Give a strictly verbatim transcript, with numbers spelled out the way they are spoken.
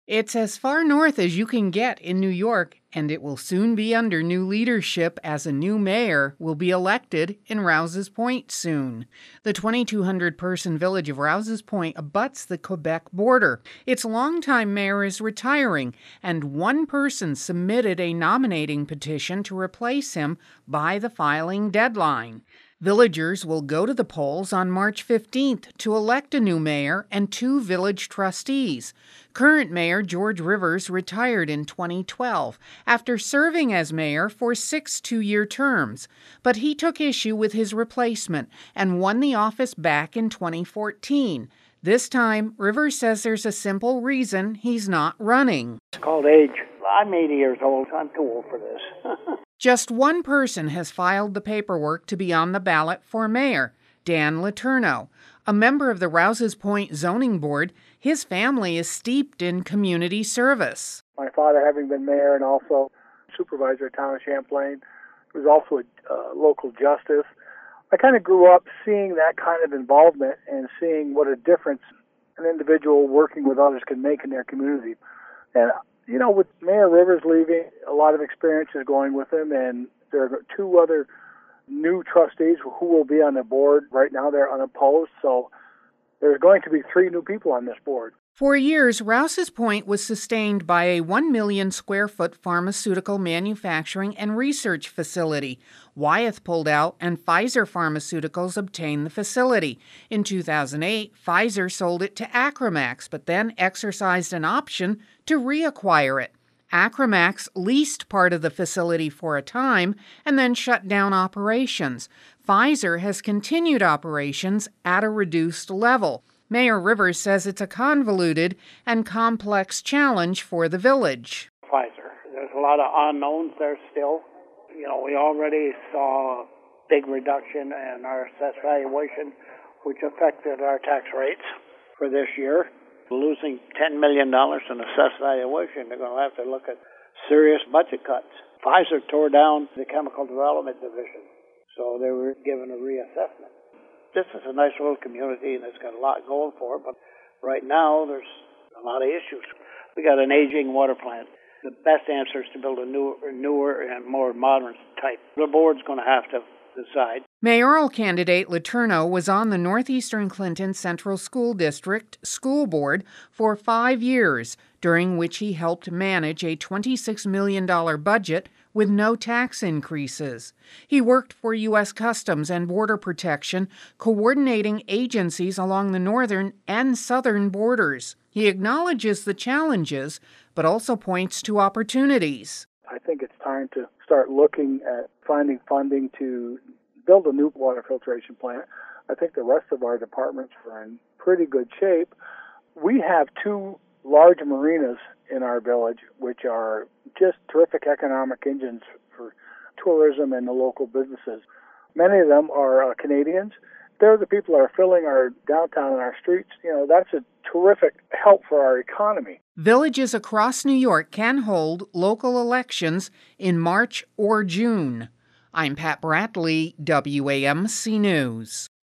It's as far north as you can get in New York, and it will soon be under new leadership as a new mayor will be elected in Rouses Point soon. The twenty-two hundred person village of Rouses Point abuts the Quebec border. Its longtime mayor is retiring, and one person submitted a nominating petition to replace him by the filing deadline. Villagers will go to the polls on March fifteenth to elect a new mayor and two village trustees. Current Mayor George Rivers retired in twenty twelve after serving as mayor for six two-year terms, but he took issue with his replacement and won the office back in twenty fourteen. This time, Rivers says there's a simple reason he's not running. It's called age. I'm eighty years old. I'm too old for this. Just one person has filed the paperwork to be on the ballot for mayor, Dan Letourneau. A member of the Rouses Point Zoning Board, his family is steeped in community service. My father, having been mayor and also supervisor of the town of Champlain, was also a uh, local justice. I kind of grew up seeing that kind of involvement and seeing what a difference an individual working with others can make in their community. And you know, with Mayor Rivers leaving, a lot of experience is going with him, and there are two other new trustees who will be on the board. Right now they're unopposed, so there's going to be three new people on this board. For years, Rouses Point was sustained by a one million square foot pharmaceutical manufacturing and research facility. Wyeth pulled out, and Pfizer Pharmaceuticals obtained the facility. In two thousand eight, Pfizer sold it to Acramax, but then exercised an option to reacquire it. Acramax leased part of the facility for a time and then shut down operations. Pfizer has continued operations at a reduced level. Mayor Rivers says it's a convoluted and complex challenge for the village. Pfizer. There's a lot of unknowns there still. You know, we already saw a big reduction in our assessed valuation, which affected our tax rates for this year. Losing ten million dollars in assessed valuation, they're going to have to look at serious budget cuts. Pfizer tore down the chemical development division, so they were given a reassessment. This is a nice little community, and it's got a lot going for it, but right now there's a lot of issues. We got an aging water plant. The best answer is to build a newer, newer and more modern type. The board's going to have to decide. Mayoral candidate Letourneau was on the Northeastern Clinton Central School District School Board for five years, during which he helped manage a twenty-six million dollars budget with no tax increases. He worked for U S Customs and Border Protection, coordinating agencies along the northern and southern borders. He acknowledges the challenges, but also points to opportunities. I think it's time to start looking at finding funding to build a new water filtration plant. I think the rest of our departments are in pretty good shape. We have two large marinas in our village, which are just terrific economic engines for tourism and the local businesses. Many of them are uh, Canadians. They're the people that are filling our downtown and our streets. You know, that's a terrific help for our economy. Villages across New York can hold local elections in March or June. I'm Pat Bradley, W A M C News.